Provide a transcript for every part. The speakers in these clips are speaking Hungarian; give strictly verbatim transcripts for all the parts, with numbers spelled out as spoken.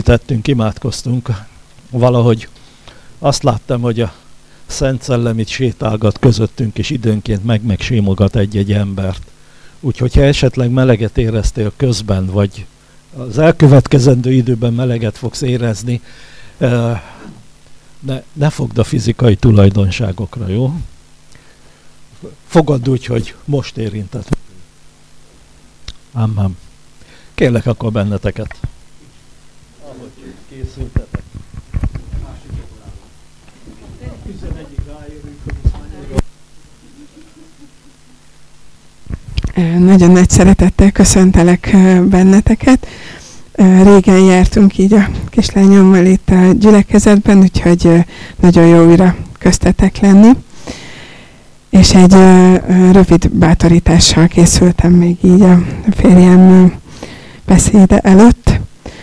tettünk, imádkoztunk, valahogy azt láttam, hogy a Szent Szellem itt sétálgat közöttünk, és időnként meg-megsímogat egy-egy embert. Úgyhogy ha esetleg meleget éreztél közben, vagy az elkövetkezendő időben meleget fogsz érezni, ne, ne fogd a fizikai tulajdonságokra, jó? Fogadd úgy, hogy most érintett. Ám, kérlek akkor benneteket. Ahogy készültetek. Nagyon nagy szeretettel köszöntelek benneteket. Régen jártunk így a kislányommal itt a gyülekezetben, úgyhogy nagyon jó újra köztetek lenni. És egy rövid bátorítással készültem még így a férjem beszéde előtt.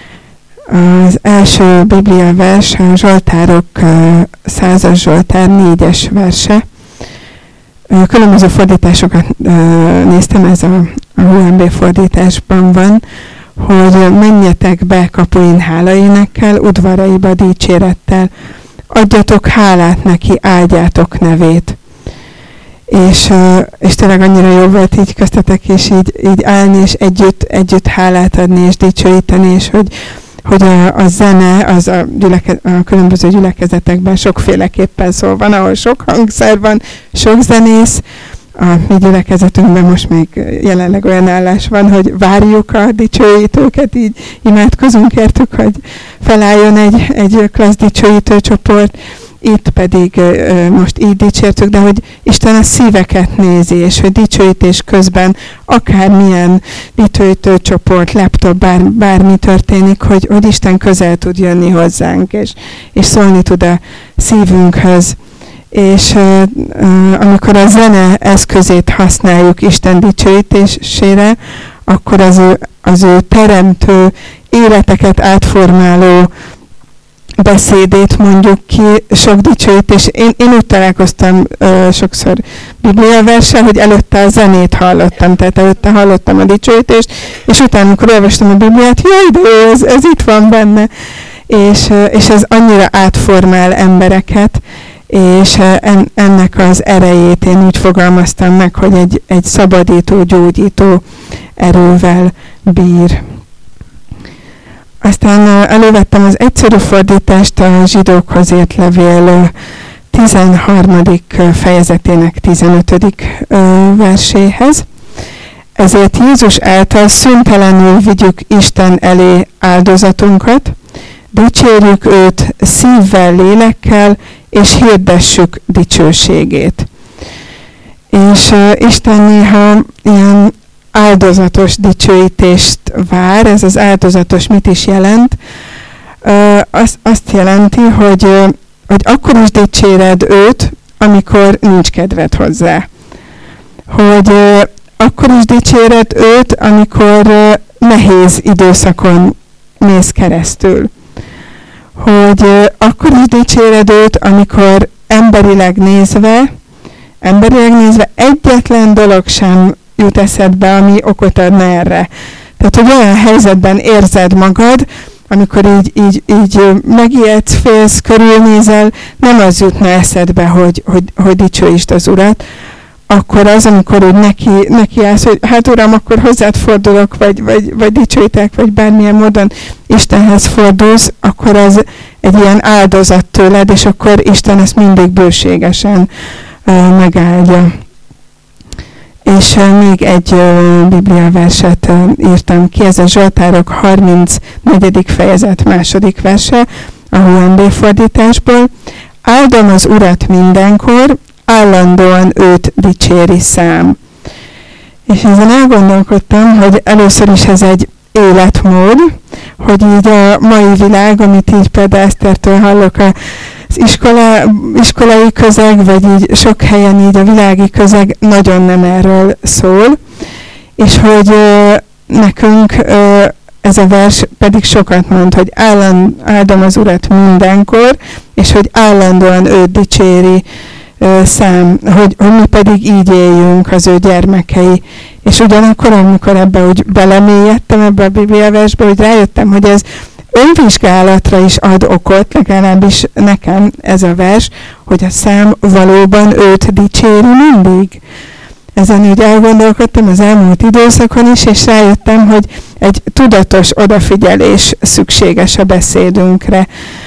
Az első Biblia vers a Zsoltárok százas Zsoltár négyes verse. Különböző fordításokat néztem, ez a, a há em bé fordításban van, hogy menjetek be kapuin hálaénekkel, udvaraiba dicsérettel, adjatok hálát neki, áldjátok nevét. És, és tényleg annyira jó volt így köztetek, és így, így állni, és együtt, együtt hálát adni, és dicsőíteni, és hogy, hogy a, a zene, az a, gyüleke, a különböző gyülekezetekben sokféleképpen szól. Van, ahol sok hangszer van, sok zenész. A mi gyülekezetünkben most még jelenleg olyan állás van, hogy várjuk a dicsőítőket, így imádkozunk értük, hogy felálljon egy, egy klassz dicsőítő csoport. Itt pedig uh, most így dicsértük, de hogy Isten a szíveket nézi, és hogy dicsőítés közben akármilyen dicsőítő csoport, laptop, bár, bármi történik, hogy, hogy Isten közel tud jönni hozzánk, és, és szólni tud a szívünkhöz. És uh, uh, amikor a zene eszközét használjuk Isten dicsőítésére, akkor az ő, az ő teremtő, életeket átformáló beszédét mondjuk ki, sok dicsőítés. Én, én úgy találkoztam ö, sokszor bibliaverssel, hogy előtte a zenét hallottam, tehát előtte hallottam a dicsőítést, és utána, amikor olvastam a Bibliát, jaj, de jó, ez, ez itt van benne. És, és ez annyira átformál embereket, és en, ennek az erejét én úgy fogalmaztam meg, hogy egy, egy szabadító, gyógyító erővel bír. Aztán elővettem az egyszerű fordítást a zsidókhoz írt levél tizenharmadik fejezetének tizenötödik verséhez. Ezért Jézus által szüntelenül vigyük Isten elé áldozatunkat, dicsérjük őt szívvel, lélekkel, és hirdessük dicsőségét. És uh, Isten néha ilyen áldozatos dicsőítést vár. Ez az áldozatos mit is jelent? Uh, az, azt jelenti, hogy, uh, hogy akkor is dicséred őt, amikor nincs kedved hozzá. Hogy uh, akkor is dicséred őt, amikor uh, nehéz időszakon mész keresztül. Hogy uh, akkor is dicséred őt, amikor emberileg nézve, emberileg nézve egyetlen dolog sem jut eszedbe, ami okot adna erre. Tehát, hogy olyan helyzetben érzed magad, amikor így, így, így megijedsz, félsz, körülnézel, nem az jutna eszedbe, hogy, hogy, hogy dicsőítsd az Urat, akkor az, amikor úgy neki, neki állsz, hogy hát Uram, akkor hozzád fordulok, vagy, vagy, vagy dicsőítek, vagy bármilyen módon Istenhez fordulsz, akkor az egy ilyen áldozat tőled, és akkor Isten ezt mindig bőségesen uh, megáldja. És uh, még egy uh, bibliaverset uh, írtam ki, ez a Zsoltárok harmincnegyedik fejezet második verse, a há em bé fordításból. Áldom az Urat mindenkor, állandóan őt dicséri szám. És ezen elgondolkodtam, hogy először is ez egy életmód, hogy így a mai világ, amit így például Esztertől hallok, az iskola, iskolai közeg, vagy így sok helyen így a világi közeg nagyon nem erről szól, és hogy ö, nekünk ö, ez a vers pedig sokat mond, hogy álland, áldom az Urat mindenkor, és hogy állandóan őt dicséri ö, szám, hogy, hogy mi pedig így éljünk az ő gyermekei. És ugyanakkor, amikor ebbe úgy belemélyedtem ebbe a bibliaversbe, hogy rájöttem, hogy ez, önvizsgálatra is ad okot, legalábbis nekem ez a vers, hogy a szám valóban őt dicséri mindig. Ezen úgy elgondolkodtam az elmúlt időszakon is, és rájöttem, hogy egy tudatos odafigyelés szükséges a beszédünkre.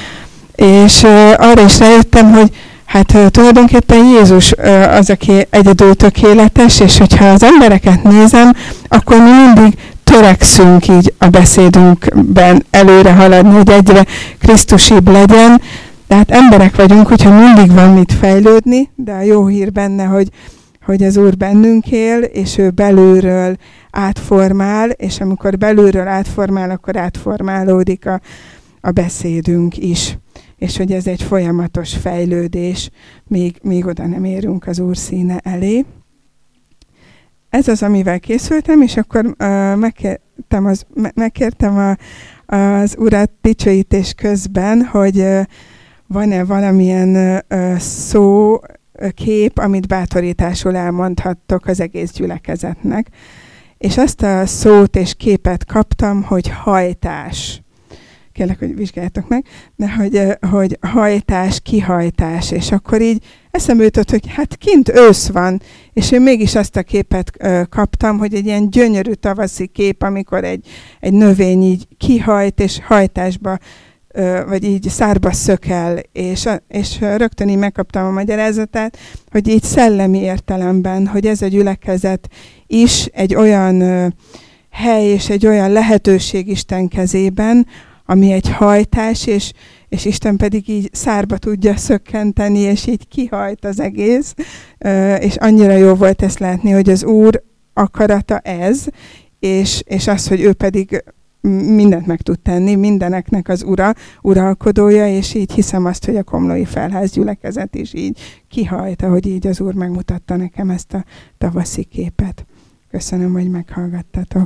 És uh, arra is rájöttem, hogy hát uh, tulajdonképpen Jézus uh, az, aki egyedül tökéletes, és hogyha az embereket nézem, akkor mi mindig törekszünk így a beszédünkben előre haladni, hogy egyre Krisztusibb legyen. Tehát emberek vagyunk, úgyhogy mindig van mit fejlődni, de a jó hír benne, hogy, hogy az Úr bennünk él, és ő belülről átformál, és amikor belülről átformál, akkor átformálódik a, a beszédünk is. És hogy ez egy folyamatos fejlődés, még, még oda nem érünk az Úr színe elé. Ez az, amivel készültem, és akkor uh, megkértem, az, me- megkértem a, az Urat dicsőítés közben, hogy uh, van-e valamilyen uh, szó, uh, kép, amit bátorításul elmondhattok az egész gyülekezetnek. És azt a szót és képet kaptam, hogy hajtás. Kérlek, hogy vizsgáljátok meg, de hogy, hogy hajtás, kihajtás, és akkor így eszembe jutott, hogy hát kint ősz van, és én mégis azt a képet ö, kaptam, hogy egy ilyen gyönyörű tavaszi kép, amikor egy, egy növény így kihajt, és hajtásba, ö, vagy így szárba szökel, és, és rögtön így megkaptam a magyarázatát, hogy így szellemi értelemben, hogy ez a gyülekezet is egy olyan ö, hely, és egy olyan lehetőség Isten kezében, ami egy hajtás, és, és Isten pedig így szárba tudja szökkenteni, és így kihajt az egész. És annyira jó volt ezt látni, hogy az Úr akarata ez, és, és az, hogy ő pedig mindent meg tud tenni, mindeneknek az ura, uralkodója, és így hiszem azt, hogy a komlói felház gyülekezet is így kihajt, ahogy így az Úr megmutatta nekem ezt a tavaszi képet. Köszönöm, hogy meghallgattatok.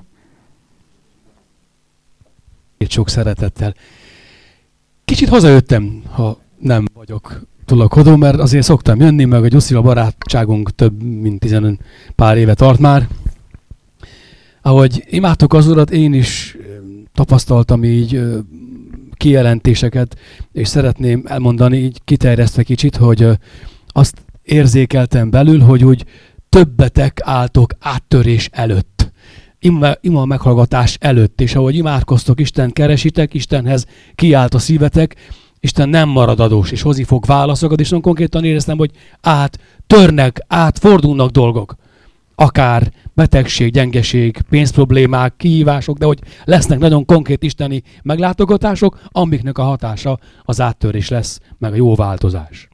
Sok szeretettel. Kicsit hazajöttem, ha nem vagyok tulakodó, mert azért szoktam jönni, meg a Gyuszival barátságunk több mint tizenöt pár éve tart már. Ahogy imádtok az Urat, én is tapasztaltam így kijelentéseket, és szeretném elmondani, így kiterjesztve kicsit, hogy azt érzékeltem belül, hogy úgy többetek álltok áttörés előtt. Ima, ima meghallgatás előtt, és ahogy imádkoztok, Isten keresitek, Istenhez kiállt a szívetek, Isten nem marad adós, és hozni fog válaszokat, és nagyon konkrétan éreztem, hogy áttörnek, átfordulnak dolgok. Akár betegség, gyengeség, pénzproblémák, kihívások, de hogy lesznek nagyon konkrét isteni meglátogatások, amiknek a hatása az áttörés lesz, meg a jó változás.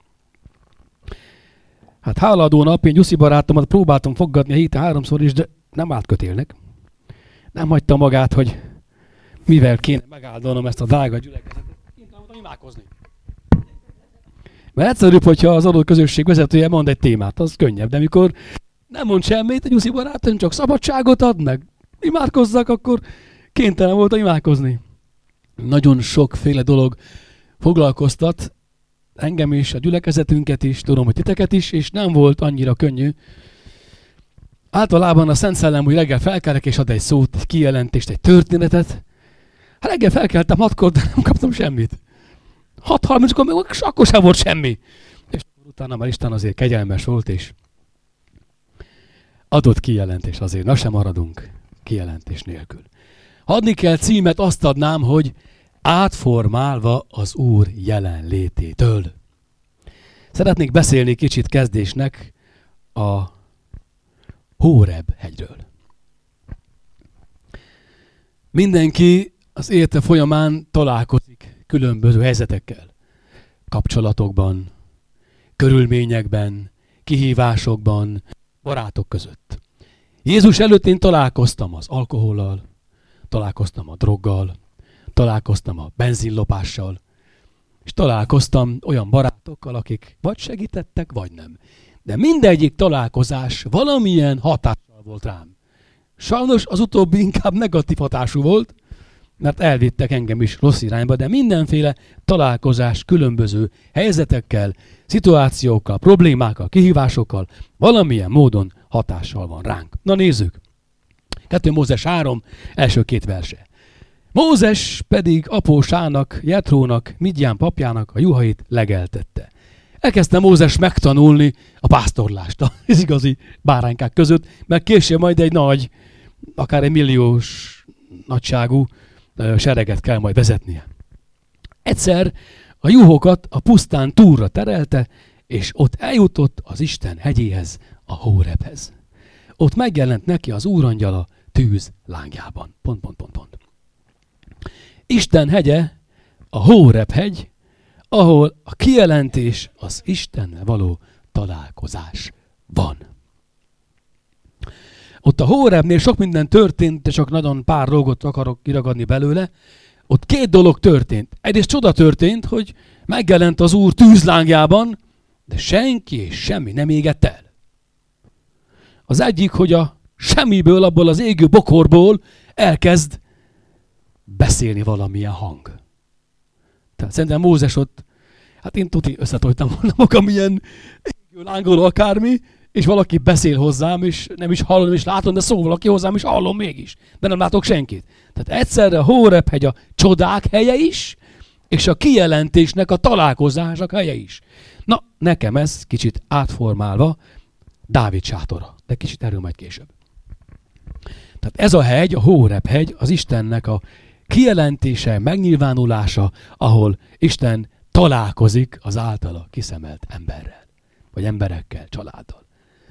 Hát hálaadó nap, én Gyuszi barátomat próbáltam foggatni a héten háromszor is, de nem állt kötélnek. Nem hagyta magát, hogy mivel kéne megáldanom ezt a drága gyülekezetet. Kint nem imádkozni. Mert egyszerűbb, hogyha az adott közösség vezetője mond egy témát, az könnyebb. De amikor nem mond semmit, egy Gyuszi barátom csak szabadságot ad meg, imádkozzak, akkor kénytelen volt imádkozni. Nagyon sokféle dolog foglalkoztat engem is, a gyülekezetünket is, tudom, hogy titeket is, és nem volt annyira könnyű. Általában a Szent Szellem, hogy reggel felkelek és ad egy szót, egy kijelentést, egy történetet. Hát reggel felkeltem hatkor, de nem kaptam semmit. hat harminckor még akkor sem volt semmi. És utána már Isten azért kegyelmes volt, és adott kijelentés azért. Na sem maradunk kijelentés nélkül. Ha adni kell címet, azt adnám, hogy átformálva az Úr jelenlététől. Szeretnék beszélni kicsit kezdésnek a Hóreb hegyről. Mindenki az élete folyamán találkozik különböző helyzetekkel, kapcsolatokban, körülményekben, kihívásokban, barátok között. Jézus előtt én találkoztam az alkohollal, találkoztam a droggal, találkoztam a benzinlopással, és találkoztam olyan barátokkal, akik vagy segítettek, vagy nem. De mindegyik találkozás valamilyen hatással volt rám. Sajnos az utóbbi inkább negatív hatású volt, mert elvittek engem is rossz irányba, de mindenféle találkozás különböző helyzetekkel, szituációkkal, problémákkal, kihívásokkal valamilyen módon hatással van ránk. Na nézzük. kettő Mózes három, első két verse. Mózes pedig apósának, Jetrónak, Midján papjának a juhait legeltette. Elkezdte Mózes megtanulni a pásztorlást az igazi báránykák között, mert később majd egy nagy, akár egy milliós nagyságú sereget kell majd vezetnie. Egyszer a juhokat a pusztán túlra terelte, és ott eljutott az Isten hegyéhez, a Hórebhez. Ott megjelent neki az úrangyala tűz lángjában. Pont, pont, pont, pont. Isten hegye, a Hóreb hegy, ahol a kijelentés, az Istennel való találkozás van. Ott a Hórebnél sok minden történt, de csak nagyon pár dolgot akarok kiragadni belőle. Ott két dolog történt. Egyrészt csoda történt, hogy megjelent az Úr tűzlángjában, de senki és semmi nem égett el. Az egyik, hogy a semmiből, abból az égő bokorból elkezd beszélni valamilyen hang. Tehát szerintem Mózes ott, hát én tuti összetoltam volna magam ilyen égő lángoló akármi, és valaki beszél hozzám, és nem is hallom, nem is látom, de szól valaki hozzám, és hallom mégis. De nem látok senkit. Tehát egyszerre a Hóreb-hegy a csodák helye is, és a kijelentésnek a találkozások helye is. Na, nekem ez kicsit átformálva Dávid sátora, de kicsit erről majd később. Tehát ez a hegy, a Hóreb-hegy, az Istennek a kijelentése, megnyilvánulása, ahol Isten találkozik az általa kiszemelt emberrel, vagy emberekkel, családdal.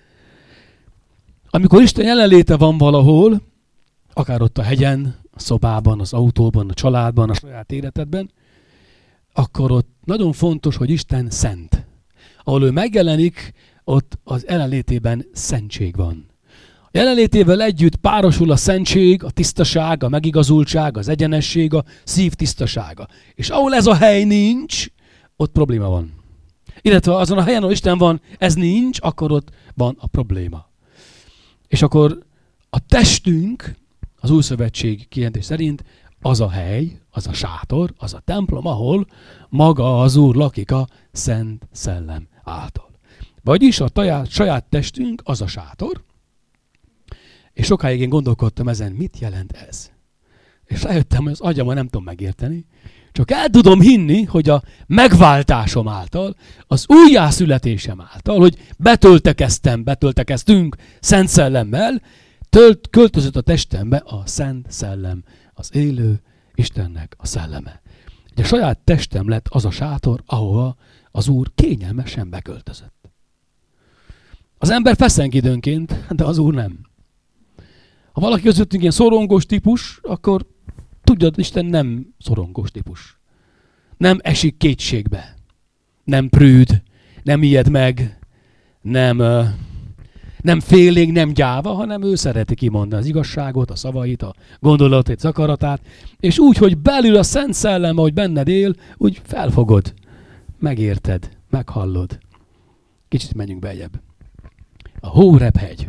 Amikor Isten jelenléte van valahol, akár ott a hegyen, a szobában, az autóban, a családban, a saját életedben, akkor ott nagyon fontos, hogy Isten szent. Ahol ő megjelenik, ott az jelenlétében szentség van. A jelenlétével együtt párosul a szentség, a tisztaság, a megigazultság, az egyenesség, a szív tisztasága. És ahol ez a hely nincs, ott probléma van. Illetve azon a helyen, ahol Isten van, ez nincs, akkor ott van a probléma. És akkor a testünk, az Új Szövetség kijelentés szerint, az a hely, az a sátor, az a templom, ahol maga az Úr lakik a Szent Szellem által. Vagyis a taját, saját testünk az a sátor, és sokáig én gondolkodtam ezen, mit jelent ez. És rájöttem, hogy az agyammal nem tudom megérteni, csak el tudom hinni, hogy a megváltásom által, az újjászületésem által, hogy betöltekeztem, betöltekeztünk Szent Szellemmel, tölt, költözött a testembe a Szent Szellem, az élő Istennek a szelleme. Ugye a saját testem lett az a sátor, ahova az Úr kényelmesen beköltözött. Az ember feszeng időnként, de az Úr nem. Ha valaki közöttünk ilyen szorongós típus, akkor tudjad, Isten nem szorongós típus. Nem esik kétségbe. Nem prűd, nem ijed meg, nem, nem félénk, nem gyáva, hanem ő szereti kimondani az igazságot, a szavait, a gondolatait, az akaratát, és úgy, hogy belül a Szent Szellem, ahogy benned él, úgy felfogod, megérted, meghallod. Kicsit menjünk beljebb. A Hóreb-hegy.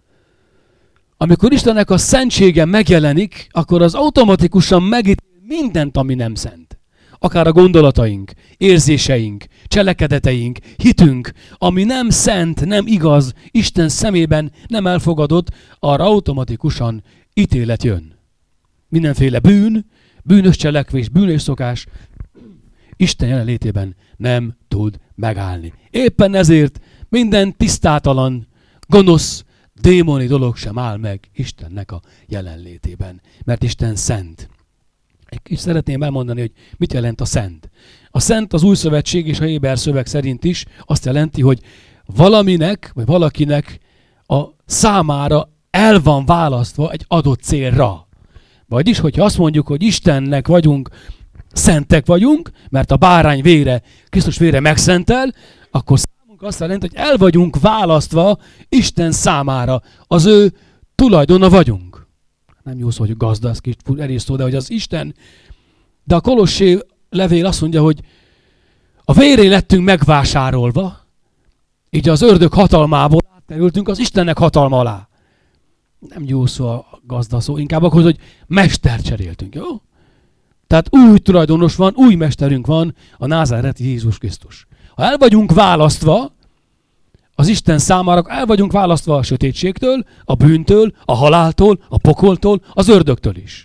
Amikor Istennek a szentsége megjelenik, akkor az automatikusan megítél mindent, ami nem szent. Akár a gondolataink, érzéseink, cselekedeteink, hitünk, ami nem szent, nem igaz, Isten szemében nem elfogadott, arra automatikusan ítélet jön. Mindenféle bűn, bűnös cselekvés, bűnös szokás Isten jelenlétében nem tud megállni. Éppen ezért minden tisztátalan, gonosz, démoni dolog sem áll meg Istennek a jelenlétében, mert Isten szent. És szeretném elmondani, hogy mit jelent a szent. A szent az Új Szövetség és a héber szöveg szerint is azt jelenti, hogy valaminek, vagy valakinek a számára el van választva egy adott célra. Vagyis, hogyha azt mondjuk, hogy Istennek vagyunk, szentek vagyunk, mert a bárány vére, Krisztus vére megszentel, akkor számunkra azt jelenti, hogy el vagyunk választva Isten számára. Az ő tulajdona vagyunk. Nem jó szó, hogy gazda, ez kicsit elég szó, de hogy az Isten. De a Kolossé levél azt mondja, hogy a vérén lettünk megvásárolva, így az ördög hatalmából átkerültünk az Istennek hatalma alá. Nem jó szó a gazda szó, inkább akkor, hogy mestert cseréltünk, jó? Tehát új tulajdonos van, új mesterünk van, a názáreti Jézus Krisztus. Ha el vagyunk választva az Isten számára, el vagyunk választva a sötétségtől, a bűntől, a haláltól, a pokoltól, az ördögtől is.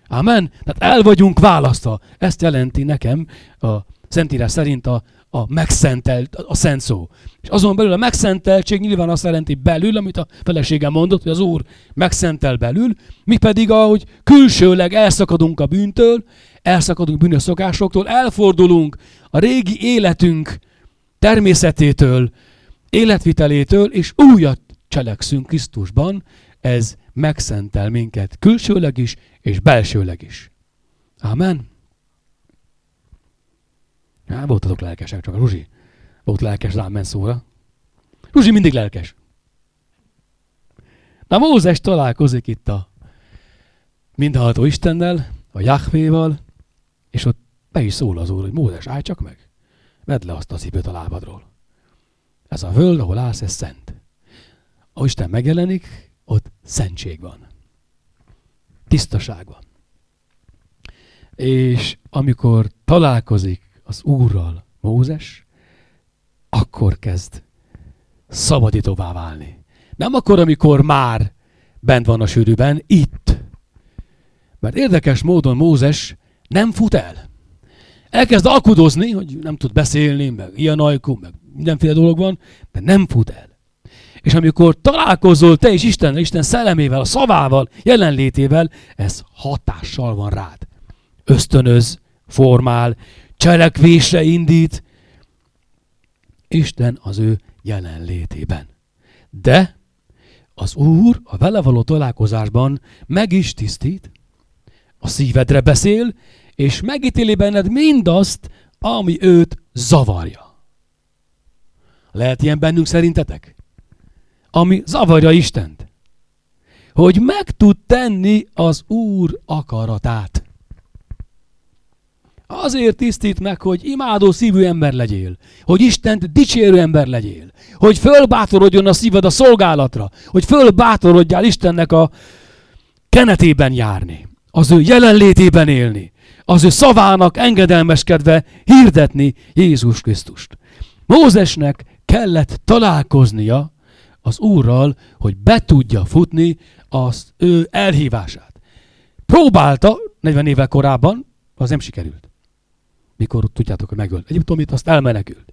Amen? Tehát el vagyunk választva. Ezt jelenti nekem a Szentírás szerint a, a megszentelt, a szent szó. És azon belül a megszenteltség nyilván azt jelenti belül, amit a feleségem mondott, hogy az Úr megszentel belül, mi pedig ahogy külsőleg elszakadunk a bűntől, elszakadunk bűnös szokásoktól, elfordulunk a régi életünk természetétől, életvitelétől, és újat cselekszünk Krisztusban, ez megszentel minket külsőleg is, és belsőleg is. Amen. Há, voltatok lelkesek, csak a Zsuzsi volt lelkes rámen szóra. Zsuzsi mindig lelkes. Na Mózes találkozik itt a mindenható Istennel, a Jahvéval, és ott be is szól az Úr, hogy Mózes, állj csak meg, vedd le azt a cipőt a lábadról. Ez a völgy, ahol állsz, ez szent. Ahogy Isten megjelenik, ott szentség van. Tisztaság van. És amikor találkozik az Úrral Mózes, akkor kezd szabadítóvá válni. Nem akkor, amikor már bent van a sűrűben, itt. Mert érdekes módon Mózes nem fut el. Elkezd alkudozni, hogy nem tud beszélni, meg ilyen ajkú, meg mindenféle dolog van, de nem fut el. És amikor találkozol te is Istennel, Isten szellemével, a szavával, jelenlétével, ez hatással van rád. Ösztönöz, formál, cselekvésre indít. Isten az ő jelenlétében. De az Úr a vele való találkozásban meg is tisztít, a szívedre beszél, és megítéli benned mindazt, ami őt zavarja. Lehet ilyen bennünk szerintetek? Ami zavarja Istent. Hogy meg tud tenni az Úr akaratát. Azért tisztít meg, hogy imádó szívű ember legyél. Hogy Istent dicsérő ember legyél. Hogy fölbátorodjon a szíved a szolgálatra. Hogy fölbátorodjál Istennek a kenetében járni. Az ő jelenlétében élni. Az ő szavának engedelmeskedve hirdetni Jézus Krisztust. Mózesnek kellett találkoznia az Úrral, hogy be tudja futni az ő elhívását. Próbálta negyven évvel korábban, az nem sikerült. Mikor tudjátok, hogy megölt Egyiptomit, azt elmenekült.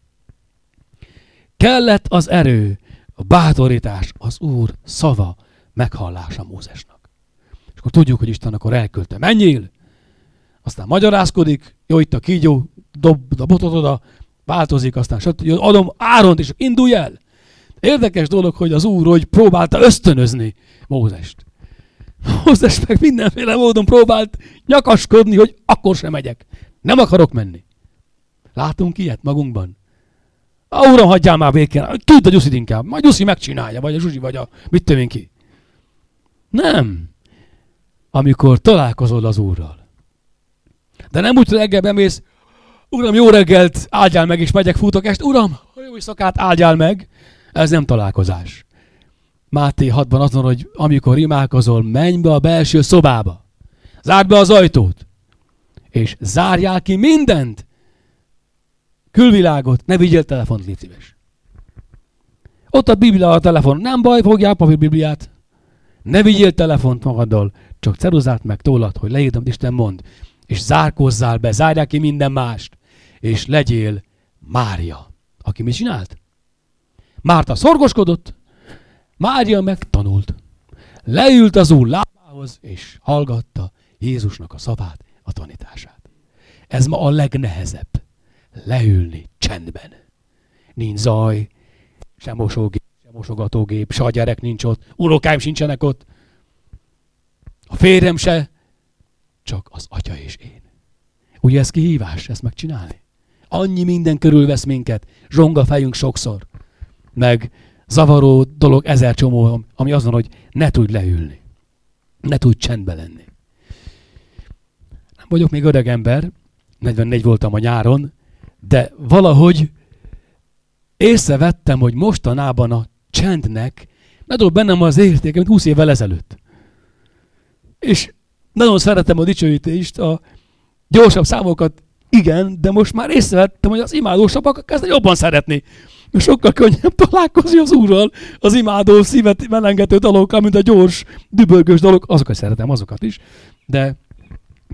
Kellett az erő, a bátorítás, az Úr szava meghallása Mózesnak. És akkor tudjuk, hogy Isten akkor elküldte. Menjél! Aztán magyarázkodik, jó, itt a kígyó, dob a botot oda, változik, aztán adom Áront, és indulj el! Érdekes dolog, hogy az Úr hogy próbálta ösztönözni Mózest. Mózes meg mindenféle módon próbált nyakaskodni, hogy akkor sem megyek. Nem akarok menni. Látunk ilyet magunkban? Á, Uram, hagyjál már békén. Küld a Gyuszit inkább. Majd Gyuszi megcsinálja, vagy a Zsuzsi, vagy a mit tövén ki. Nem. Amikor találkozol az Úrral. De nem úgy, hogy reggel bemész, Uram, jó reggelt, áldjál meg, és megyek, futok est. Uram, jó éjszakát, áldjál meg. Ez nem találkozás. Máté hatban az van, hogy amikor imádkozol, menj be a belső szobába. Zárd be az ajtót. És zárjál ki mindent. Külvilágot, ne vigyél telefont, légy szíves. Ott a Biblia a telefon. Nem baj, fogjál papír Bibliát. Ne vigyél telefont magaddal, csak ceruzát meg tólad, hogy leírd, amit Isten mond. És zárkozzál be, zárjál ki minden mást. És legyél Mária. Aki mit csinált? Márta szorgoskodott, Mária meg tanult. Leült az Úr lábához, és hallgatta Jézusnak a szavát, a tanítását. Ez ma a legnehezebb. Leülni csendben. Nincs zaj, sem mosógép, sem mosogatógép, se a gyerek nincs ott, unokáim sincsenek ott. A férjem se, csak az atya és én. Ugye ez kihívás, ezt megcsinálni? Annyi minden körülvesz minket, zsonga fejünk sokszor. Meg zavaró dolog ezer csomó, ami azon, hogy ne tudj leülni. Ne tudj csendbe lenni. Nem vagyok még öreg ember, negyvennégy voltam a nyáron, de valahogy észrevettem, hogy mostanában a csendnek nagyon bennem az értéke, mint húsz évvel ezelőtt. És nagyon szeretem a dicsőítést, a gyorsabb számokat, igen, de most már észrevettem, hogy az imádósabbak kezdve jobban szeretni. Mert sokkal könnyebb találkozni az Úrral, az imádó, szívet melengető dalokkal, mint a gyors, dübörgős dalok. Azokat szeretem, azokat is. De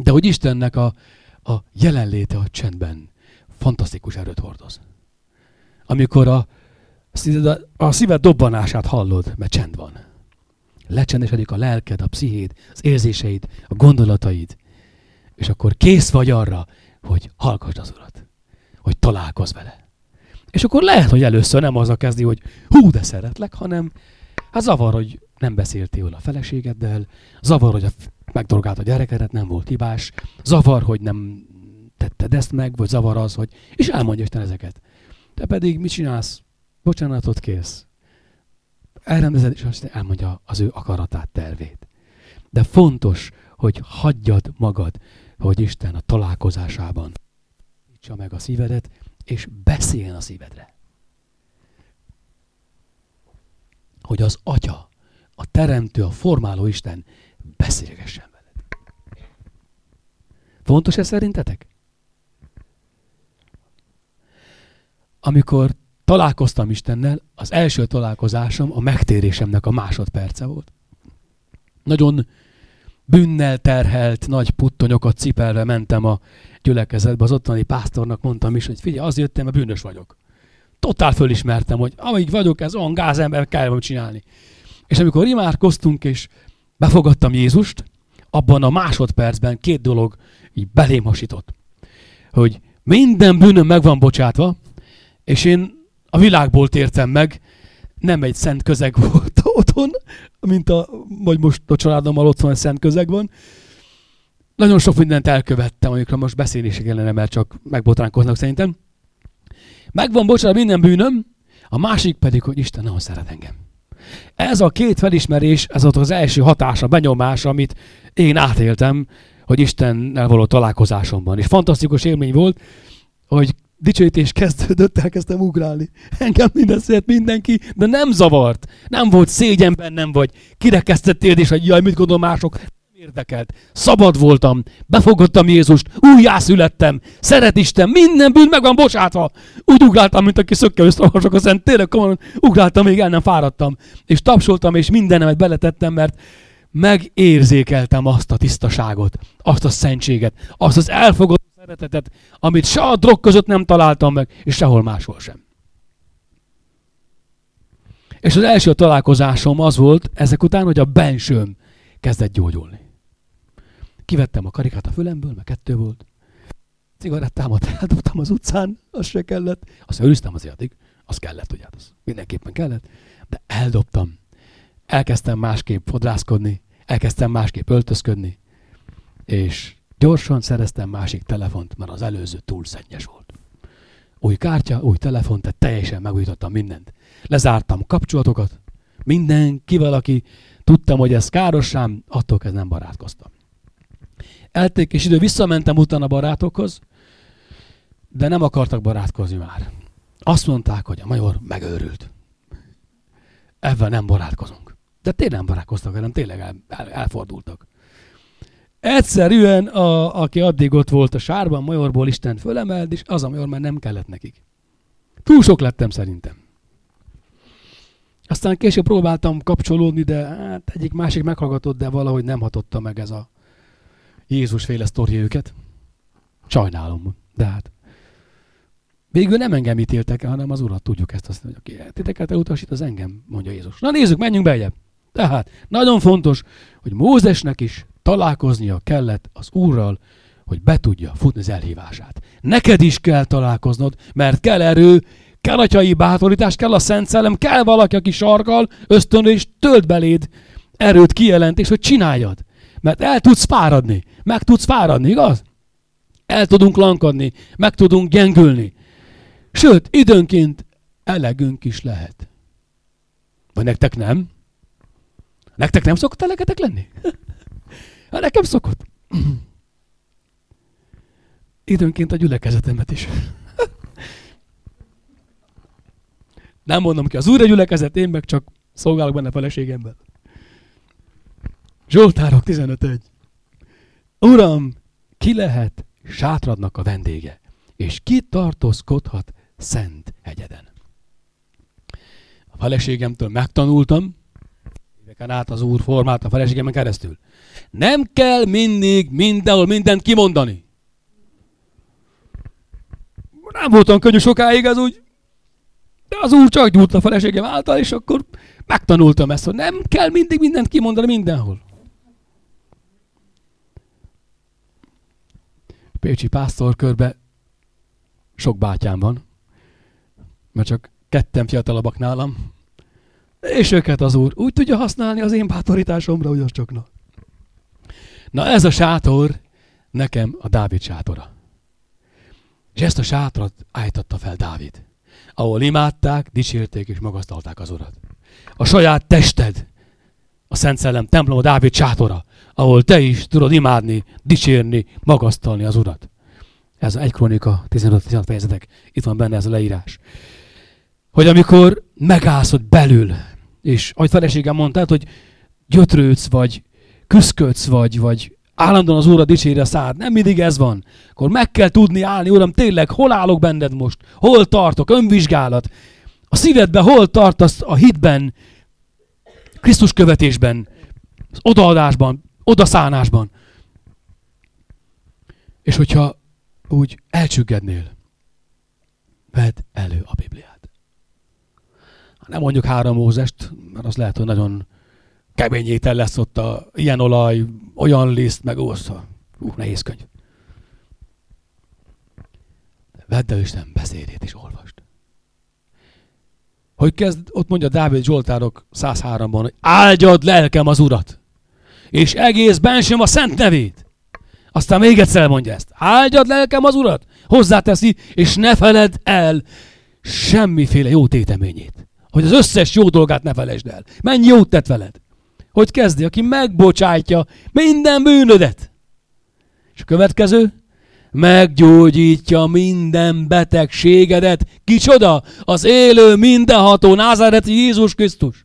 De hogy Istennek a, a jelenléte a csendben fantasztikus erőt hordoz. Amikor a, a szíved dobbanását hallod, mert csend van. Lecsendesedik a lelked, a pszichéd, az érzéseid, a gondolataid. És akkor kész vagy arra, hogy hallgassd az Urat. Hogy találkozz vele. És akkor lehet, hogy először nem az a kezdi, hogy hú, de szeretlek, hanem hát zavar, hogy nem beszéltél a feleségeddel, zavar, hogy a megdorgált a gyerekedet, nem volt hibás, zavar, hogy nem tetted ezt meg, vagy zavar az, hogy... És elmondja Isten ezeket. Te pedig mit csinálsz? Bocsánatot kérsz. Elrendezed, és azt elmondja az ő akaratát, tervét. De fontos, hogy hagyjad magad, hogy Isten a találkozásában nyitsa meg a szívedet, és beszéljen a szívedre. Hogy az Atya, a Teremtő, a formáló Isten beszélgessen veled. Fontos ez szerintetek? Amikor találkoztam Istennel, az első találkozásom a megtérésemnek a másodperce volt. Nagyon bűnnel terhelt, nagy puttonyokat cipelve mentem a gyülekezetbe. Az ottani pásztornak mondtam is, hogy figyelj, azért jöttem, mert bűnös vagyok. Totál fölismertem, hogy amíg vagyok, ez olyan gázember, kell valamit csinálni. És amikor imádkoztunk, és befogadtam Jézust, abban a másodpercben két dolog így belém hasított. Hogy minden bűnöm meg van bocsátva, és én a világból tértem meg, nem egy szent közeg volt otthon, mint a, vagy most a családommal otthon egy szent közeg van. Nagyon sok mindent elkövettem, amikről most beszélni se kellene, mert csak megbotránkoznak szerintem. Megvan bocsánat minden bűnöm, a másik pedig, hogy Isten nagyon szeret engem. Ez a két felismerés, ez volt az első hatása, benyomása, amit én átéltem, hogy Istennel való találkozásomban. És fantasztikus élmény volt, hogy dicsőítés kezdődött, elkezdtem ugrálni. Engem minden szeret mindenki, de nem zavart. Nem volt szégyen bennem, vagy kirekesztettél, és hogy jaj, mit gondol mások. Nem érdekelt. Szabad voltam, befogadtam Jézust, újjászülettem, szeret Isten, minden bűn meg van bocsátva. Úgy ugráltam, mint aki szökkel összehasok a szent, tényleg komolyan ugráltam, még el nem fáradtam. És tapsoltam, és mindenemet beletettem, mert megérzékeltem azt a tisztaságot, azt a szentséget, azt az elfogadó szeretetet, amit se a drog között nem találtam meg, és sehol máshol sem. És az első találkozásom az volt ezek után, hogy a bensőm kezdett gyógyulni. Kivettem a karikát a fülemből, mert kettő volt. Cigarettámat eldobtam az utcán, az se kellett. Azt őriztem azért addig, az kellett, ugye, az mindenképpen kellett. De eldobtam. Elkezdtem másképp fodrászkodni, elkezdtem másképp öltözködni, és gyorsan szereztem másik telefont, mert az előző túl szennyes volt. Új kártya, új telefon, tehát teljesen megújítottam mindent. Lezártam kapcsolatokat, mindenkivel, aki tudtam, hogy ez káros rám, attól kezdve nem barátkoztam. Elték kis idő, visszamentem utána barátokhoz, de nem akartak barátkozni már. Azt mondták, hogy a major megőrült. Ebben nem barátkozunk. De tényleg nem barátkoztak, hanem tényleg el, el, elfordultak. Egyszerűen, a, aki addig ott volt a sárban, majorból Isten fölemeld, és az a major már nem kellett nekik. Túl sok lettem szerintem. Aztán később próbáltam kapcsolódni, de hát egyik másik meghallgatott, de valahogy nem hatotta meg ez a Jézus-féle sztori őket. Sajnálom, de hát végül nem engem ítéltek el, hanem az Urat, tudjuk ezt, azt mondja, aki titeket elutasít, az engem, mondja Jézus. Na nézzük, menjünk beljebb. Tehát nagyon fontos, hogy Mózesnek is találkoznia kellett az Úrral, hogy be tudja futni az elhívását. Neked is kell találkoznod, mert kell erő, kell atyai bátorítás, kell a Szent Szellem, kell valaki, aki sarkal, ösztönöl és tölt beléd erőt, kijelentés, hogy csináljad. Mert el tudsz fáradni, meg tudsz fáradni, igaz? El tudunk lankadni, meg tudunk gyengülni. Sőt, időnként elegünk is lehet. Vagy nektek nem? Nektek nem szokott elegetek lenni? Hát nekem szokott. Időnként a gyülekezetemet is. Nem mondom ki az Úr a gyülekezet, én meg csak szolgálok benne feleségemmel. Zsoltárok tizenöt egy. Uram, ki lehet sátradnak a vendége, és ki tartózkodhat szent hegyeden? A feleségemtől megtanultam, évek éveken át az Úr formált a feleségemen keresztül. Nem kell mindig mindenhol mindent kimondani. Nem voltam könnyű sokáig ez úgy, de az Úr csak gyújt a feleségem által, és akkor megtanultam ezt, hogy nem kell mindig mindent kimondani mindenhol. Pécsi pásztorkörbe sok bátyám van, mert csak ketten fiatalabbak nálam, és őket az Úr úgy tudja használni az én bátorításomra, hogy az csak na. Na ez a sátor nekem a Dávid sátora. És ezt a sátrat állította fel Dávid, ahol imádták, dicsérték és magasztalták az Urat. A saját tested, a Szent Szellem templom, a Dávid sátora, ahol te is tudod imádni, dicsérni, magasztalni az Urat. Ez egy Krónika tizenöt-tizenhat fejezetek, itt van benne ez a leírás. Hogy amikor megállsz ott belül, és ahogy feleségem mondtad, hogy gyötrődsz, vagy küszködsz, vagy, vagy állandóan az Úrra dicséri a szád, nem mindig ez van. Akkor meg kell tudni állni, Uram, tényleg, hol állok benned most? Hol tartok? Önvizsgálat. A szívedben hol tartasz a hitben, Krisztus követésben, az odaadásban, odaszánásban. És hogyha úgy elcsüggednél, vedd elő a Bibliát. Nem mondjuk három Mózest, mert az lehet, hogy nagyon kemény étel lesz ott, a, ilyen olaj, olyan liszt, meg ossza. Hú, nehéz könyv. Vedd el Isten beszédét és olvasd. Hogy kezd, ott mondja Dávid Zsoltárok száz háromban, hogy áldjad lelkem az Urat, és egész bensőm a szent nevét. Aztán még egyszer mondja ezt. Áldjad lelkem az Urat, hozzáteszi, és ne feledd el semmiféle jó téteményét. Hogy az összes jó dolgát ne felejtsd el. Mennyi jót tett veled? Hogy kezdi, aki megbocsátja minden bűnödet. És a következő, meggyógyítja minden betegségedet. Kicsoda? Az élő, mindenható názáreti Jézus Krisztus.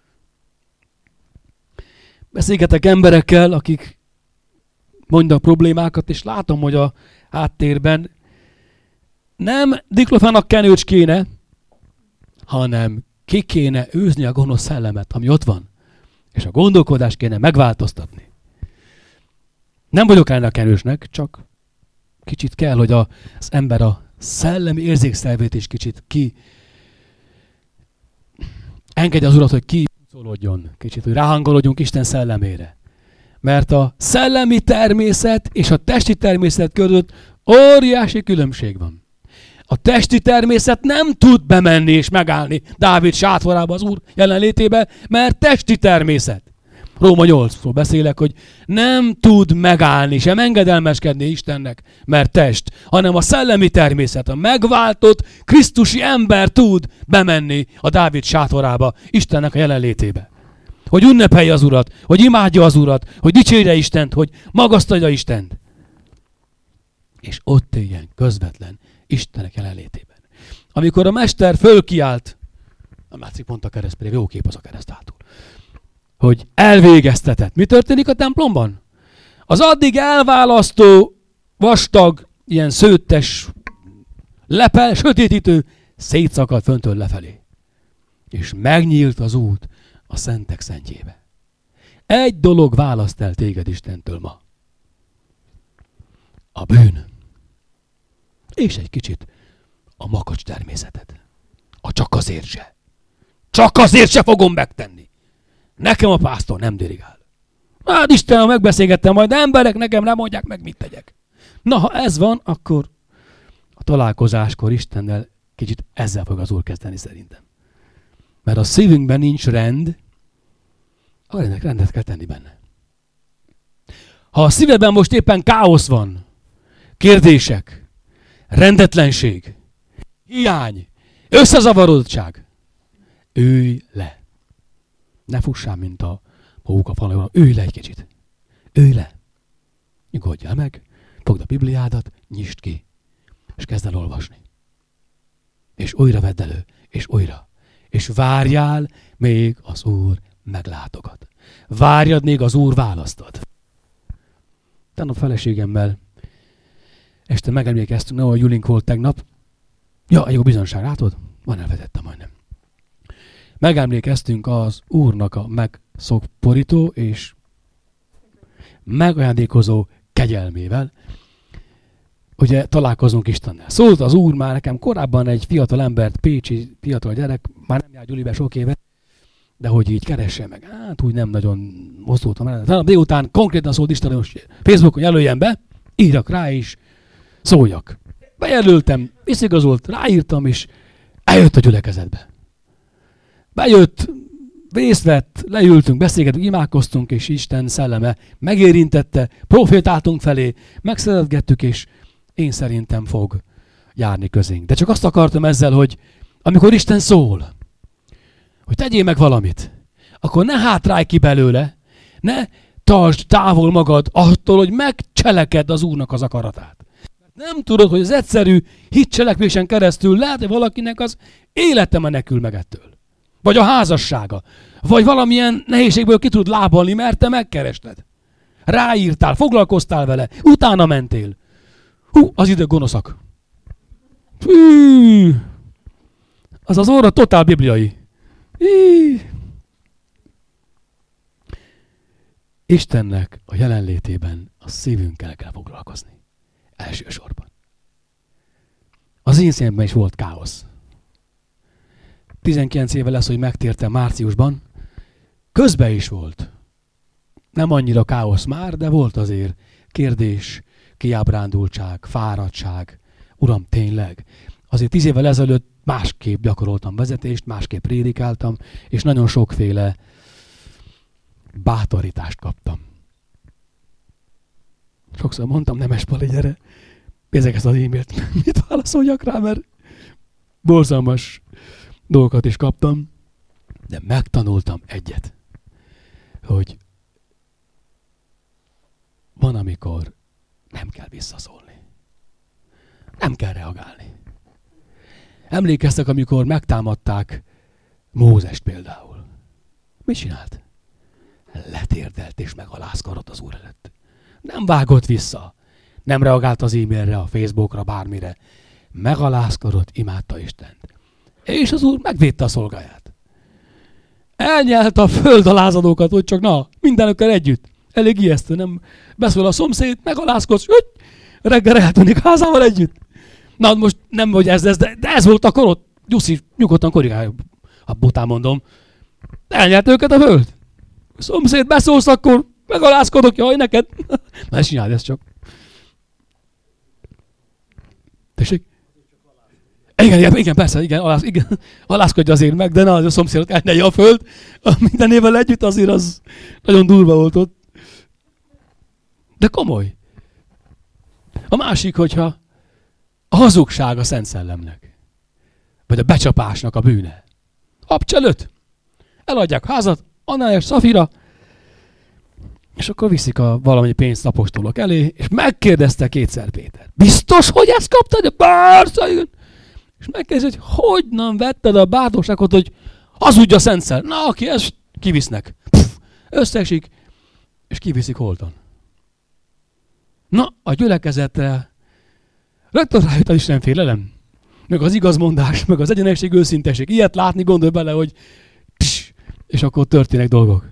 Beszélgetek emberekkel, akik mondnak problémákat, és látom, hogy a háttérben nem diklofának kenőcs kéne, hanem ki kéne űzni a gonosz szellemet, ami ott van. És a gondolkodást kéne megváltoztatni. Nem vagyok ennek kenősnek, csak kicsit kell, hogy a, az ember a szellemi érzékszervét is kicsit ki engedje az Urat, hogy ki szólódjon, kicsit, hogy ráhangolódjunk Isten szellemére. Mert a szellemi természet és a testi természet között óriási különbség van. A testi természet nem tud bemenni és megállni Dávid sátrába az Úr jelenlétébe, mert testi természet. Róma nyolcról beszélek, hogy nem tud megállni, sem engedelmeskedni Istennek, mert test, hanem a szellemi természet, a megváltott krisztusi ember tud bemenni a Dávid sátorába, Istennek a jelenlétébe. Hogy ünnepelje az Urat, hogy imádja az Urat, hogy dicsérje Istent, hogy magasztalja Istent. És ott éljen közvetlen Istenek jelenlétében. Amikor a mester fölkiált, nem látszik pont a kereszt, pedig jó kép az a kereszt hátul, hogy elvégeztetett. Mi történik a templomban? Az addig elválasztó, vastag, ilyen szőttes lepel, sötétítő, szétszakadt föntől lefelé. És megnyílt az út a szentek szentjébe. Egy dolog választ el téged Istentől ma. A bűn. És egy kicsit a makacs természeted. A csak azért se. Csak azért se fogom megtenni. Nekem a pásztor nem dirigál. Hát Istenem, megbeszélgettem majd, de emberek nekem nem mondják meg, mit tegyek. Na, ha ez van, akkor a találkozáskor Istennel kicsit ezzel fog az Úr kezdeni szerintem. Mert a szívünkben nincs rend, a rendnek rendet kell tenni benne. Ha a szívedben most éppen káosz van, kérdések, rendetlenség, hiány, összezavarodottság, ülj le. Ne fussál, mint a pók a falon, ülj le egy kicsit. Ülj le. Nyugodjál meg, fogd a Bibliádat, nyisd ki, és kezd el olvasni. És újra vedd elő, és újra. És várjál, még az Úr meglátogat. Várjad, még az Úr választod. Tegnap feleségemmel este megemlékeztünk, nem, hogy Julink volt tegnap. Ja, egy jó bizonság, látod? Van, elvetettem majdnem. Megemlékeztünk az Úrnak a szoporító és megajándékozó kegyelmével, ugye találkozunk Istennel. Szólt az Úr már nekem korábban egy fiatal embert, pécsi fiatal gyerek, már nem jár Gyulibe sok éve, de hogy így keresse meg. Hát úgy nem nagyon mozdultam el. Talán délután konkrétan szólt Isten, hogy Facebookon jelöljen be, írjak rá is, szóljak. Bejelöltem, visszigazolt, ráírtam, és eljött a gyülekezetbe. Bejött, részt vett, leültünk, beszélgettünk, imádkoztunk, és Isten szelleme megérintette, profétáltunk felé, megszeretgettük, és én szerintem fog járni közénk. De csak azt akartam ezzel, hogy amikor Isten szól, hogy tegyél meg valamit, akkor ne hátrálj ki belőle, ne tartsd távol magad attól, hogy megcselekedd az Úrnak az akaratát. Nem tudod, hogy az egyszerű hitcselekvésen keresztül lehet, hogy valakinek az élete menekül meg ettől. Vagy a házassága. Vagy valamilyen nehézségből ki tud lábalni, mert te megkerested. Ráírtál, foglalkoztál vele, utána mentél. Hú, az idő gonoszak. Hű, az az óra totál bibliai. Hű. Istennek a jelenlétében a szívünkkel kell foglalkozni. Elsősorban. Az én szememben is volt káosz. tizenkilenc éve lesz, hogy megtértem márciusban. Közben is volt. Nem annyira káosz már, de volt azért kérdés, kiábrándultság, fáradtság. Uram, tényleg. Azért tíz évvel ezelőtt másképp gyakoroltam vezetést, másképp prédikáltam, és nagyon sokféle bátorítást kaptam. Sokszor mondtam, Nemes Pali, gyere, nézzek ezt az e-mailt, mit válaszoljak rá, mert borzalmas dolgokat is kaptam, de megtanultam egyet, hogy van, amikor nem kell visszaszólni. Nem kell reagálni. Emlékeztek, amikor megtámadták Mózest például. Mit csinált? Letérdelt és megalázkodott az Úr előtt. Nem vágott vissza. Nem reagált az e-mailre, a Facebookra, bármire. Megalázkodott, imádta Istent. És az Úr megvédte a szolgáját. Elnyelte a földalázadókat, hogy csak na, mindenekkel együtt. Elég ijesztő, nem beszél a szomszéd, megalázkodsz, hogy reggel eltűnik házával együtt. Na most nem vagy ez, ez de, de ez volt akkor ott. Gyuszi, nyugodtan korrigálja, ha bután mondom. Elnyelte őket a föld. A szomszéd beszólsz, akkor megalázkodok, jaj, neked. Na ezt csináld, ezt csak. Tessék? Igen, igen, igen, persze, igen, alász, igen, alázkodja azért meg, de na, az a szomszédot elnyelje a föld. Minden évvel együtt azért az nagyon durva volt ott. De komoly. A másik, hogyha a hazugság a Szent Szellemnek, vagy a becsapásnak a bűne. Abcselőt. Eladják házat, Ananiás, Szafira, és akkor viszik a valami pénzt apostolok elé, és megkérdezte kétszer Péter. Biztos, hogy ezt kaptad? Persze, igen. És megkérdezi, hogy hogy nem vetted a bátorságot, hogy hazudja a Szent Szellem. Na, aki ezt kivisznek. Pff, összeesik, és kiviszik holtan. Na, a gyülekezetre rögtön rájött az Isten félelem, meg az igazmondás, meg az egyenesség, őszintesség. Ilyet látni, gondolj bele, hogy tss, és akkor történnek dolgok.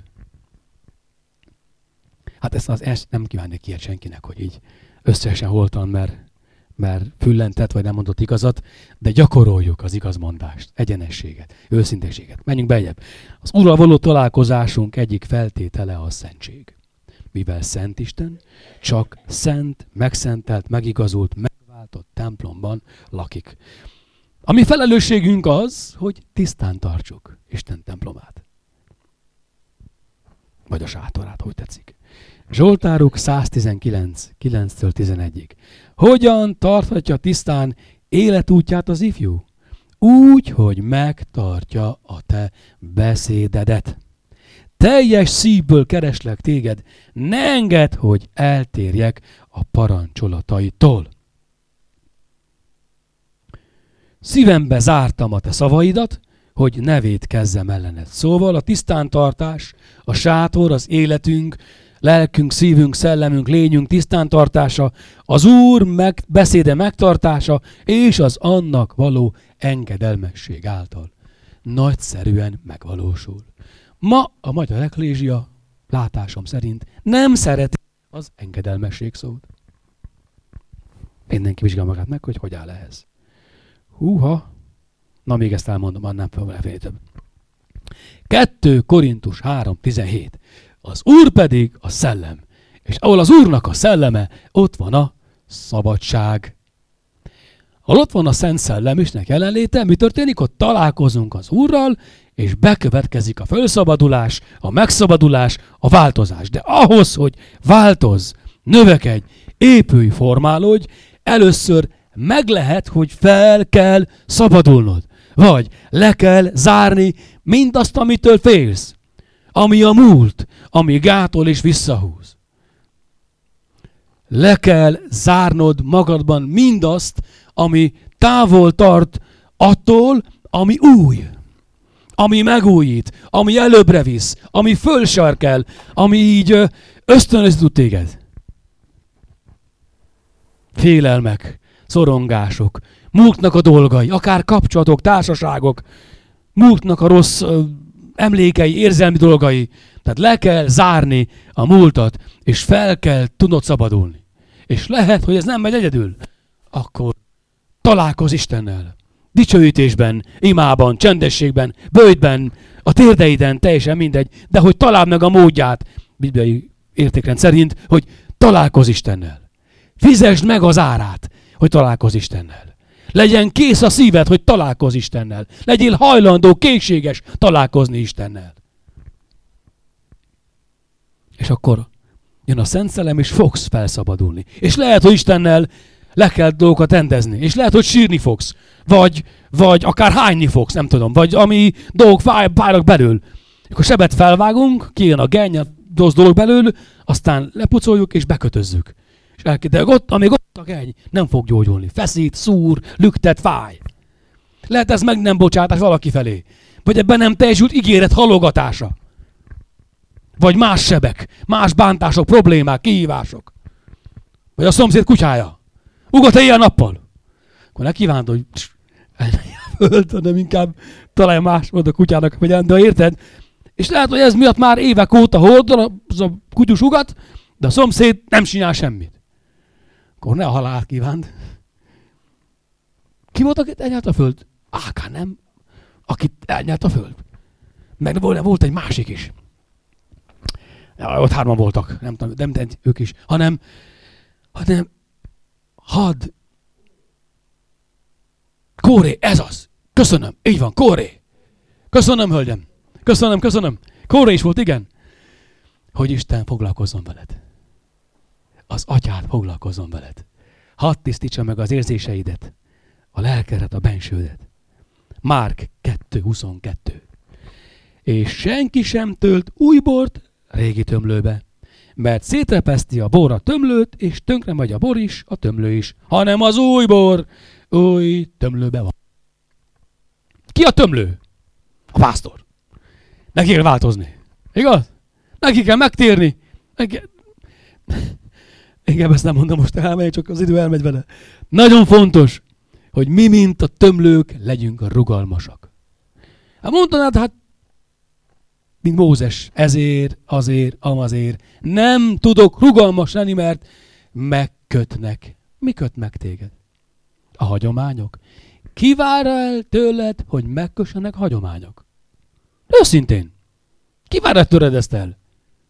Hát ezt, az, ezt nem kívánnék ilyet senkinek, hogy így összesen holtan, mert, mert füllentett, vagy nem mondott igazat, de gyakoroljuk az igazmondást, egyenességet, őszintességet. Menjünk beljebb. Az Úrral való találkozásunk egyik feltétele a szentség. Mivel szent Isten, csak szent, megszentelt, megigazult, megváltott templomban lakik. A mi felelősségünk az, hogy tisztán tartsuk Isten templomát. Vagy a sátorát, hogy tetszik. Zsoltárok száztizenkilenc, kilenctől tizenegyig. Hogyan tarthatja tisztán életútját az ifjú? Úgy, hogy megtartja a te beszédedet. Teljes szívből kereslek téged, ne engedd, hogy eltérjek a parancsolataitól. Szívembe zártam a te szavaidat, hogy ne vétkezzem ellened. Szóval a tisztántartás, a sátor, az életünk, lelkünk, szívünk, szellemünk, lényünk tisztántartása, az Úr meg, beszéde megtartása, és az annak való engedelmesség által nagyszerűen megvalósul. Ma a magyar eklézsia látásom szerint nem szereti az engedelmesség szót. Mindenki vizsgálja magát meg, hogy hogy áll ehhez. Húha! Na még ezt elmondom, annál fel több. kettő Korintus három tizenhét. Az Úr pedig a szellem. És ahol az Úrnak a szelleme, ott van a szabadság. Ahol ott van a Szent Szellem Istennek jelenléte, mi történik? Ott találkozunk az Úrral, és bekövetkezik a felszabadulás, a megszabadulás, a változás. De ahhoz, hogy változz, növekedj, épülj, formálódj, először meg lehet, hogy fel kell szabadulnod. Vagy le kell zárni mindazt, amitől félsz. Ami a múlt, ami gátol és visszahúz. Le kell zárnod magadban mindazt, ami távol tart attól, ami új. Ami megújít, ami előbbre visz, ami fölsarkel, ami így ösztönözni tud téged. Félelmek, szorongások, múltnak a dolgai, akár kapcsolatok, társaságok, múltnak a rossz ö, emlékei, érzelmi dolgai. Tehát le kell zárni a múltat, és fel kell tudnod szabadulni. És lehet, hogy ez nem megy egyedül. Akkor találkozz Istennel. Dicsőítésben, imában, csendességben, böjtben, a térdeiden, teljesen mindegy, de hogy találd meg a módját, bibliai értékrend szerint, hogy találkozz Istennel. Fizesd meg az árát, hogy találkozz Istennel. Legyen kész a szíved, hogy találkozz Istennel. Legyél hajlandó, készséges találkozni Istennel. És akkor jön a Szent Szellem, és fogsz felszabadulni. És lehet, hogy Istennel le kell dolgokat rendezni. És lehet, hogy sírni fogsz. Vagy, vagy akár hányni fogsz, nem tudom. Vagy ami dolgok fájnak belül. Akkor sebet felvágunk, kijön a genny, a rossz dolog belül, aztán lepucoljuk és bekötözzük. És elkezd, de ott, amíg ott a genny, nem fog gyógyulni. Feszít, szúr, lüktet, fáj. Lehet ez meg nem bocsátás valaki felé. Vagy ebben nem teljesült ígéret halogatása. Vagy más sebek, más bántások, problémák, kihívások. Vagy a szomszéd kutyája. Ugat éjjel-nappal. Akkor ne kívánt, hogy föld, hanem inkább találja más volt a kutyának, hogy de érted? És lehet, hogy ez miatt már évek óta hordol az a kutyus ugat, de a szomszéd nem csinál semmit. Akkor ne a halált kívánt. Ki volt, akit elnyelt a föld? Ákán, nem? Akit elnyelt a föld. Meg volt egy másik is. Ja, ott hárman voltak, nem tudom, nem, nem ők is, hanem, hanem hadd. Kóré, ez az. Köszönöm, így van, Kóré. Köszönöm, hölgyem. Köszönöm, köszönöm. Kóré is volt, igen. Hogy Isten foglalkozzon veled. Az atyád foglalkozzon veled. Hadd tisztítsa meg az érzéseidet, a lelkedet, a bensődet. Márk kettő huszonkettő. És senki sem tölt új bort régi tömlőbe, mert szétrepeszti a bor a tömlőt, és tönkre megy a bor is, a tömlő is, hanem az új bor új tömlőbe van. Ki a tömlő? A pásztor. Neki kell változni. Igaz? Neki kell megtérni. Neki... Igen, ezt nem mondom most el, csak az idő elmegy vele. Nagyon fontos, hogy mi, mint a tömlők, legyünk rugalmasak. Hát mondanád, hát mint Mózes, ezért, azért, amazért. Nem tudok rugalmas lenni, mert megkötnek. Mi köt meg téged? A hagyományok. Ki vár el tőled, hogy megkössenek a hagyományok? Őszintén. Ki vár el tőled ezt el?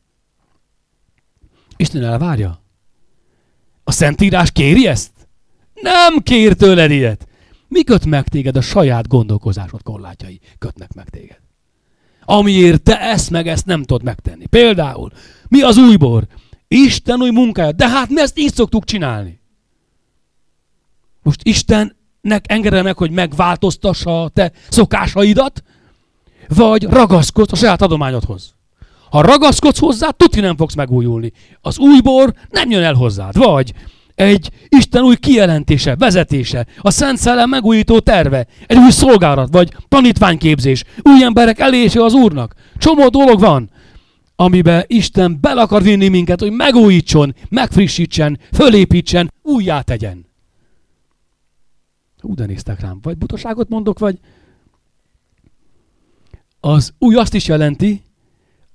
Isten elvárja. A Szentírás kéri ezt? Nem kér tőled ilyet. Mi köt meg téged? A saját gondolkozásod korlátjai kötnek meg téged. Amiért te ezt meg ezt nem tudod megtenni. Például, mi az új bor? Isten új munkája. De hát mi ezt így szoktuk csinálni. Most Istennek engedje meg, hogy megváltoztassa a te szokásaidat, vagy ragaszkodsz a saját adományodhoz. Ha ragaszkodsz hozzá, tuti nem fogsz megújulni. Az új bor nem jön el hozzád. Vagy egy Isten új kijelentése, vezetése, a Szent Szellem megújító terve, egy új szolgálat, vagy tanítványképzés, új emberek elése az Úrnak. Csomó dolog van, amiben Isten bele akar vinni minket, hogy megújítson, megfrissítsen, fölépítsen, újjá tegyen. Hú, de néztek rám. Vagy butaságot mondok, vagy... Az új azt is jelenti,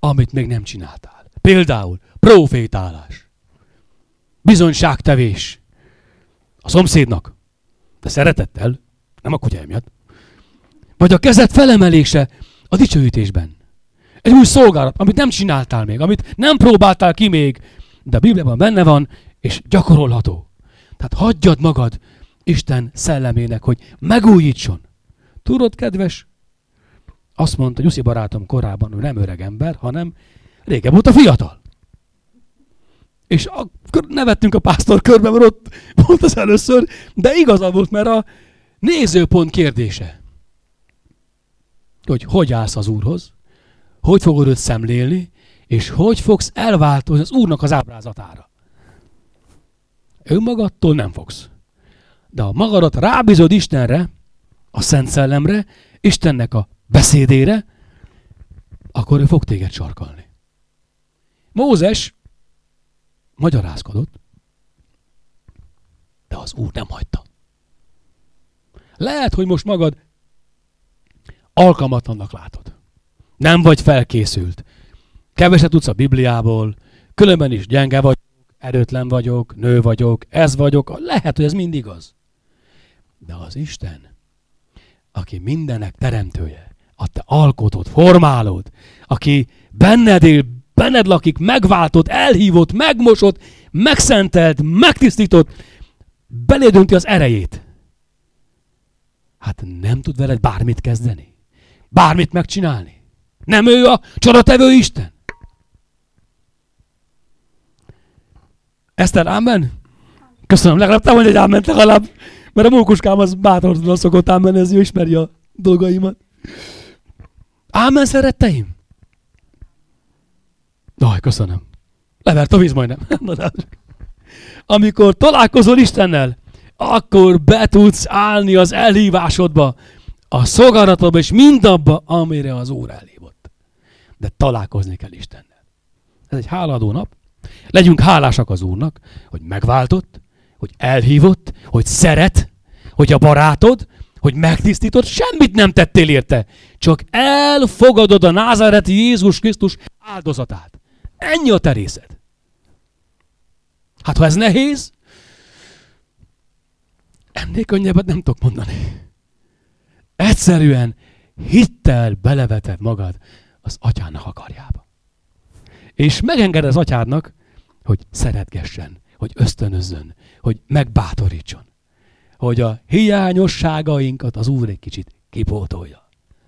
amit még nem csináltál. Például profétálás, bizonyságtevés a szomszédnak, de szeretettel, nem a kutyája miatt. Vagy a kezed felemelése a dicsőítésben. Egy új szolgálat, amit nem csináltál még, amit nem próbáltál ki még, de a Bibliában benne van, és gyakorolható. Tehát hagyjad magad Isten szellemének, hogy megújítson. Tudod, kedves? Azt mondta Gyuszi barátom korábban, hogy nem öreg ember, hanem régebb óta fiatal. És akkor nevettünk a pásztor körben, mert ott volt az először, de igaza volt, mert a nézőpont kérdése. Hogy hogy állsz az Úrhoz, hogy fogod őt szemlélni, és hogy fogsz elváltozni az Úrnak az ábrázatára. Önmagadtól nem fogsz. De ha magadat rábízod Istenre, a Szent Szellemre, Istennek a beszédére, akkor ő fog téged sarkalni. Mózes magyarázkodott, de az Úr nem hagyta. Lehet, hogy most magad alkalmatlannak látod. Nem vagy felkészült. Keveset tudsz a Bibliából, különben is gyenge vagyok, erőtlen vagyok, nő vagyok, ez vagyok. Lehet, hogy ez mind igaz. De az Isten, aki mindenek teremtője, a te alkotod, formálod, aki benned él, benned lakik, megváltott, elhívott, megmosott, megszentelt, megtisztított, belédönti az erejét. Hát nem tud veled bármit kezdeni. Bármit megcsinálni. Nem ő a csodatevő Isten. Eszter, ámen? Köszönöm, legalább te mondj egy áment legalább, mert a mókuskám az bátortlan szokott ámenezni, ő ismeri a dolgaimat. Ámen, szeretteim? Jaj, köszönöm. Levert a víz majdnem. Amikor találkozol Istennel, akkor be tudsz állni az elhívásodba, a szolgálatodba és mindabba, amire az Úr elhívott. De találkozni kell Istennel. Ez egy hálaadó nap. Legyünk hálásak az Úrnak, hogy megváltott, hogy elhívott, hogy szeret, hogy a barátod, hogy megtisztított, semmit nem tettél érte. Csak elfogadod a názáreti Jézus Krisztus áldozatát. Ennyi a te részed. Hát ha ez nehéz, ennél könnyebbet nem tudok mondani. Egyszerűen hittel beleveted magad az atyának a karjába. És megenged az atyádnak, hogy szeretgessen, hogy ösztönözzön, hogy megbátorítson. Hogy a hiányosságainkat az Úr egy kicsit kipótolja.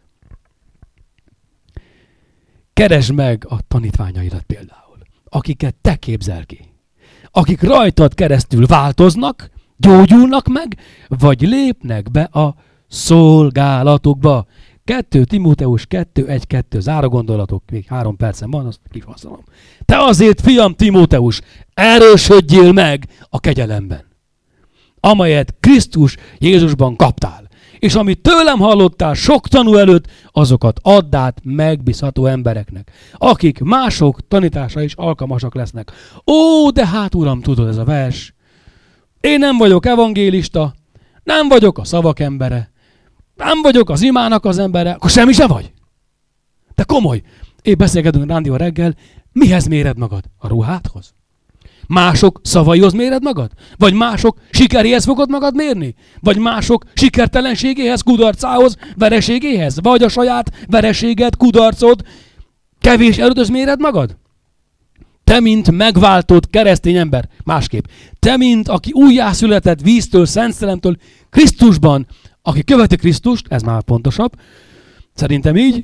Keresd meg a tanítványaidat például, akiket te képzel ki. Akik rajtad keresztül változnak, gyógyulnak meg, vagy lépnek be a szolgálatokba. kettő Timóteus kettő egy kettő záró gondolatok, még három percen van, azt kihasználom. Te azért, fiam Timóteus, erősödjél meg a kegyelemben, amelyet Krisztus Jézusban kaptál. És amit tőlem hallottál sok tanú előtt, azokat add át megbízható embereknek, akik mások tanítása is alkalmasak lesznek. Ó, de hát uram, tudod ez a vers. Én nem vagyok evangélista, nem vagyok a szavak embere, nem vagyok az imának az embere, akkor semmi se vagy. De komoly. Én beszélgetünk Rándival reggel, mihez méred magad? A ruhádhoz? Mások szavaihoz méred magad? Vagy mások sikeréhez fogod magad mérni? Vagy mások sikertelenségéhez, kudarcához, vereségéhez? Vagy a saját vereséged, kudarcod, kevés erőtöz méred magad? Te, mint megváltott keresztény ember, másképp. Te, mint aki újjászületett víztől, Szent Szellemtől, Krisztusban, aki követi Krisztust, ez már pontosabb, szerintem így,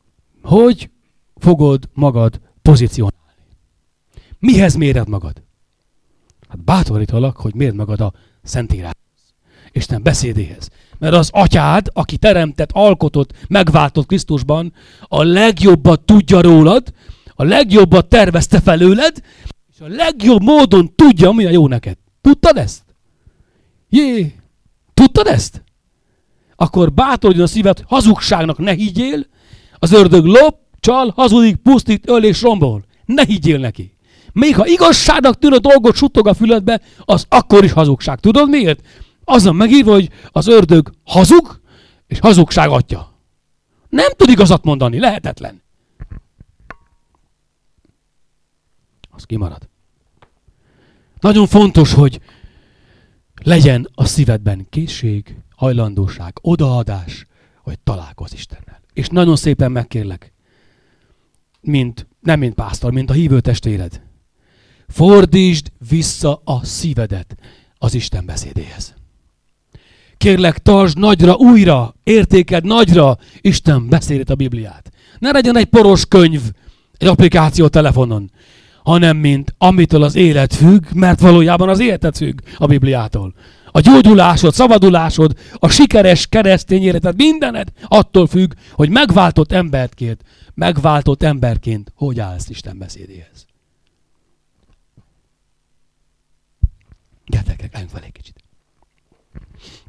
hogy fogod magad pozícionálni. Mihez méred magad? Hát bátorítalak, hogy mérd magad a Szentíráshoz, Isten beszédéhez. Mert az atyád, aki teremtett, alkotott, megváltott Krisztusban, a legjobbat tudja rólad, a legjobbat tervezte felőled, és a legjobb módon tudja, mi a jó neked. Tudtad ezt? Jé, tudtad ezt? Akkor bátorodjon a szíved, hazugságnak ne higgyél, az ördög lop, csal, hazudik, pusztít, öl és rombol. Ne higgyél neki. Még ha igazságnak tűnő dolgot suttog a füledbe, az akkor is hazugság. Tudod miért? Azon megírva, hogy az ördög hazug, és hazugság atya. Nem tud igazat mondani, lehetetlen. az kimarad. Nagyon fontos, hogy legyen a szívedben készség, hajlandóság, odaadás, hogy találkozz Istennel. És nagyon szépen megkérlek, mint, nem mint pásztor, mint a hívő testvéred, fordítsd vissza a szívedet az Isten beszédéhez. Kérlek, tartsd nagyra, újra, értékeld nagyra Isten beszédét, a Bibliát. Ne legyen egy poros könyv, egy applikáció telefonon, hanem mint amitől az élet függ, mert valójában az életed függ a Bibliától. A gyógyulásod, szabadulásod, a sikeres keresztény életed, mindened attól függ, hogy megváltott emberként, megváltott emberként hogy állsz Isten beszédéhez. Gyertek, álljunk fel egy kicsit.